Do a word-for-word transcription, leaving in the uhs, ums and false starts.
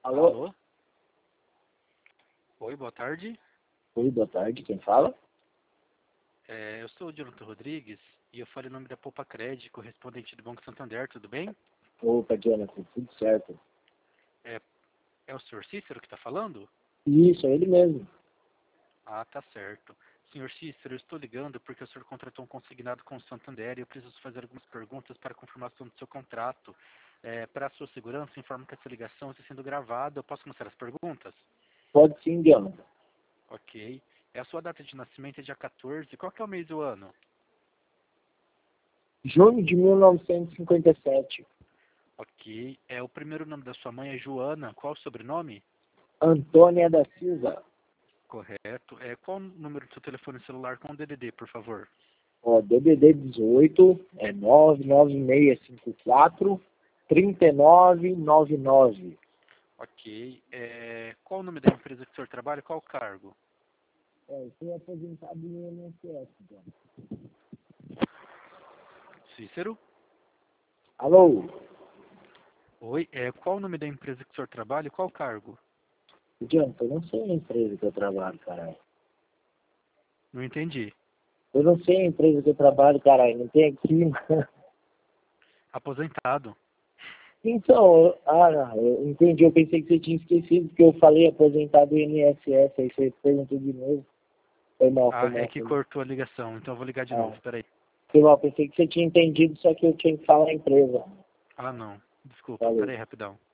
Alô? Alô? Oi, boa tarde. Oi, boa tarde. Quem fala? É, eu sou o Jonathan Rodrigues e eu falo em nome da Poupa Cred, correspondente do Banco Santander, tudo bem? Opa, Jonathan, tudo certo. É, é o senhor Cícero que está falando? Isso, é ele mesmo. Ah, tá certo. Senhor Cícero, eu estou ligando porque o senhor contratou um consignado com o Santander e eu preciso fazer algumas perguntas para a confirmação do seu contrato. É, para a sua segurança, informo que essa ligação está sendo gravada. Eu posso começar as perguntas? Pode sim, Jonathan. Ok. É a sua data de nascimento é dia quatorze. Qual que é o mês do ano? Junho de mil novecentos e cinquenta e sete. Ok. É, o primeiro nome da sua mãe é Joana. Qual o sobrenome? Antônia da Silva. Correto. É, qual o número do seu telefone celular com o D D D, por favor? Ó, D D D dezoito é nove nove seis cinco quatro três nove nove nove. Ok. É, qual o nome da empresa que o senhor trabalha? Qual o cargo? É, eu sou aposentado no I N S S, Jonathan. Cícero? Alô? Oi. É, qual o nome da empresa que o senhor trabalha e qual o cargo? Jonathan, eu não sei a empresa que eu trabalho, caralho. Não entendi. Eu não sei a empresa que eu trabalho, caralho. Não tem aqui, mano. Aposentado. Então, eu- ah, não, eu entendi. Eu pensei que você tinha esquecido, porque eu falei aposentado do I N S S, aí você perguntou de novo. Foi mal, foi Ah, é mal. que Foi, cortou a ligação, então eu vou ligar de ah, novo. Peraí. foi mal, pensei que você tinha entendido, só que eu tinha que falar a empresa. Ah, não. Desculpa. Falei. Peraí, rapidão.